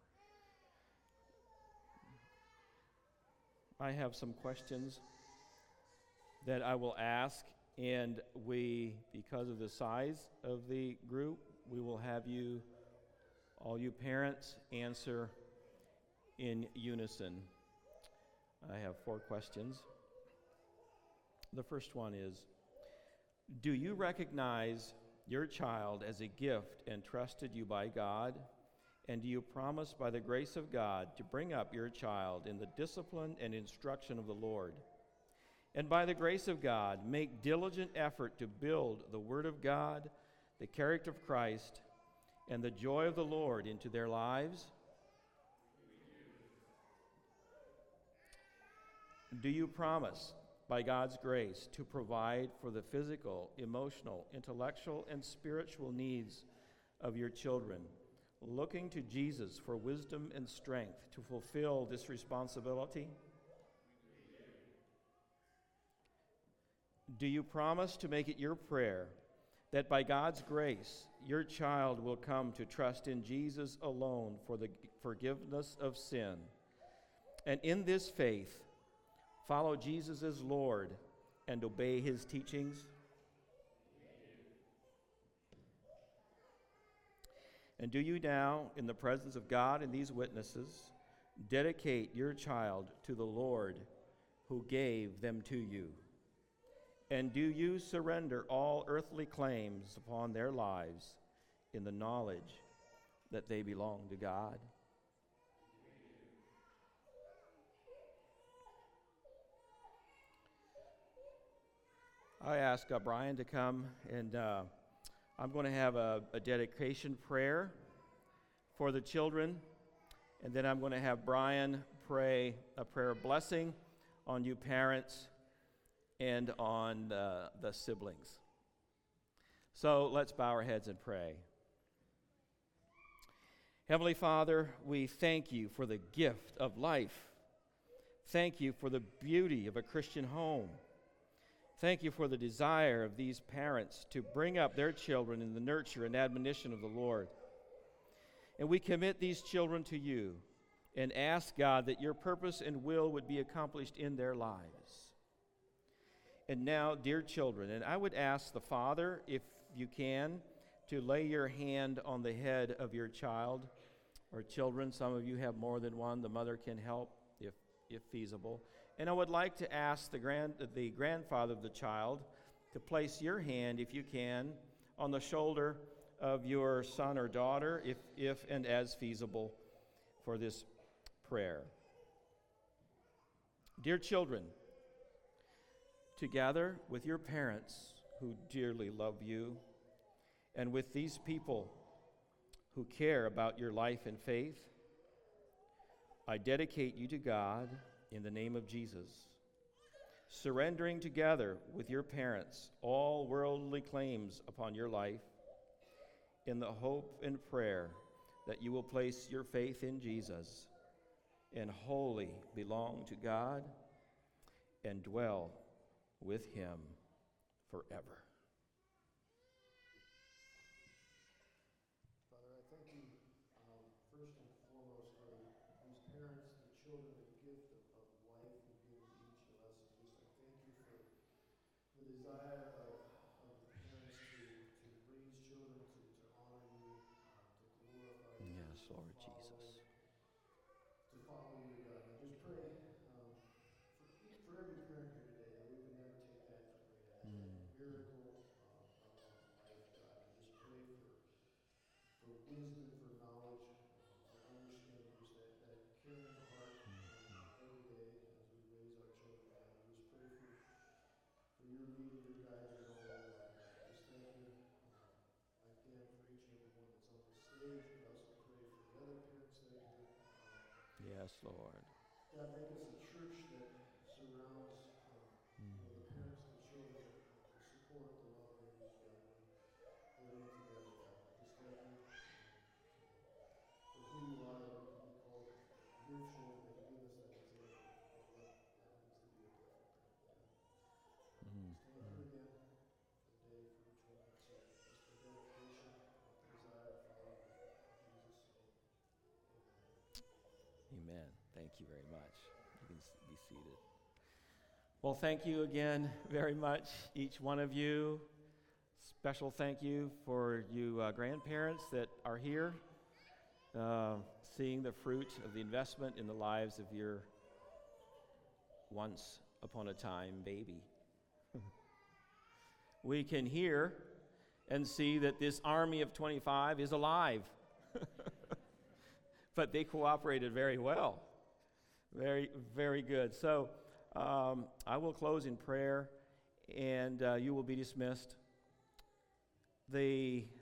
I have some questions that I will ask, and because of the size of the group, we will have you, all you parents, answer in unison. I have 4 questions. The first one is, do you recognize your child as a gift entrusted you by God? And do you promise by the grace of God to bring up your child in the discipline and instruction of the Lord? And by the grace of God, make diligent effort to build the Word of God, the character of Christ, and the joy of the Lord into their lives? Do you promise, by God's grace, to provide for the physical, emotional, intellectual, and spiritual needs of your children, looking to Jesus for wisdom and strength to fulfill this responsibility? do you promise to make it your prayer that by God's grace, your child will come to trust in Jesus alone for the forgiveness of sin, and in this faith, follow Jesus as Lord and obey his teachings? And do you now, in the presence of God and these witnesses, dedicate your child to the Lord who gave them to you? And do you surrender all earthly claims upon their lives in the knowledge that they belong to God? I ask Brian to come, and I'm going to have a dedication prayer for the children, and then I'm going to have Brian pray a prayer of blessing on you parents and on the siblings. So let's bow our heads and pray. Heavenly Father, we thank you for the gift of life. Thank you for the beauty of a Christian home. Thank you for the desire of these parents to bring up their children in the nurture and admonition of the Lord. And we commit these children to you and ask, God, that your purpose and will would be accomplished in their lives. And now, dear children, and I would ask the father, if you can, to lay your hand on the head of your child or children. Some of you have more than one. The mother can help if feasible. And I would like to ask the grandfather of the child to place your hand, if you can, on the shoulder of your son or daughter, if and as feasible, for this prayer. Dear children, together with your parents who dearly love you, and with these people who care about your life and faith, I dedicate you to God in the name of Jesus, surrendering together with your parents all worldly claims upon your life, in the hope and prayer that you will place your faith in Jesus and wholly belong to God and dwell with him forever. Father, I thank you first and foremost for these parents, the children, the gift of life you've given to each of us. And just I thank you for the desire of the parents to raise children to honor you, to glorify you. Yes, Lord Jesus. To follow you, God. I just pray for every parent here today that we would never take that for granted. That miracle of life, God. I just pray for wisdom, for knowledge, for understanding, just that caring heart every day as we raise our children, God. I just pray for your leading, your guidance in all of that, God. I just thank you again for each and every one that's on the stage, but also pray for the other parents that are here. Yes, Lord. God, make us a church that surrounds the parents and the children, the support, the love they need, God. We're in it together, God. I just thank you for who you are, that we can be called your children, that you give us that example of what that means to be a perfect parent, God. Just thank you again today for each one that's here. Just the dedication, the desire to follow you. In Jesus' name, amen. Amen. Thank you very much. You can be seated. Well, thank you again very much, each one of you. Special thank you for you grandparents that are here, seeing the fruit of the investment in the lives of your once upon a time baby. We can hear and see that this army of 25 is alive. But they cooperated very well. Very, very good. So I will close in prayer, and you will be dismissed. The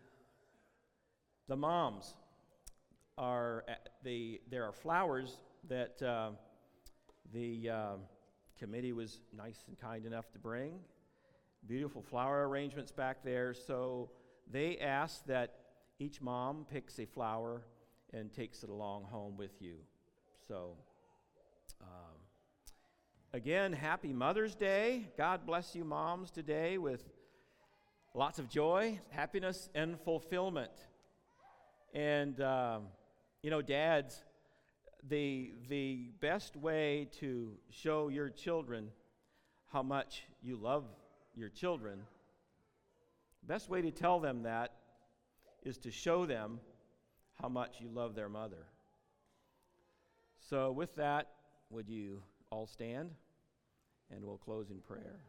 moms are, there are flowers that the committee was nice and kind enough to bring. Beautiful flower arrangements back there. So they ask that each mom picks a flower and takes it along home with you. So again, happy Mother's Day. God bless you, moms, today with lots of joy, happiness, and fulfillment. And, dads, the best way to show your children how much you love your children, the best way to tell them that is to show them how much you love their mother. So with that, would you all stand, and we'll close in prayer.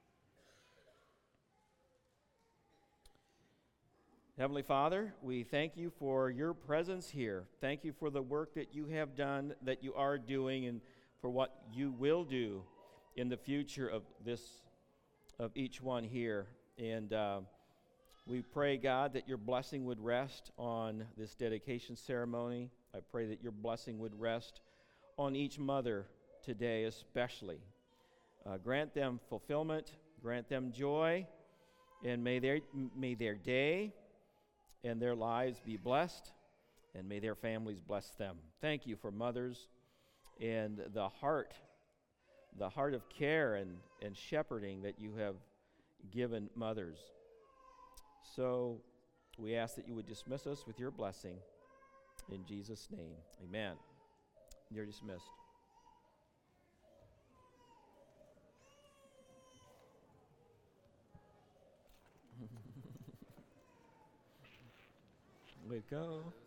Heavenly Father, we thank you for your presence here. Thank you for the work that you have done, that you are doing, and for what you will do in the future of each one here. And we pray, God, that your blessing would rest on this dedication ceremony. I pray that your blessing would rest on each mother today especially. Grant them fulfillment, grant them joy, and may their day and their lives be blessed, and may their families bless them. Thank you for mothers and the heart of care and shepherding that you have given mothers. So we ask that you would dismiss us with your blessing. In Jesus' name, amen. You're dismissed. Way to go.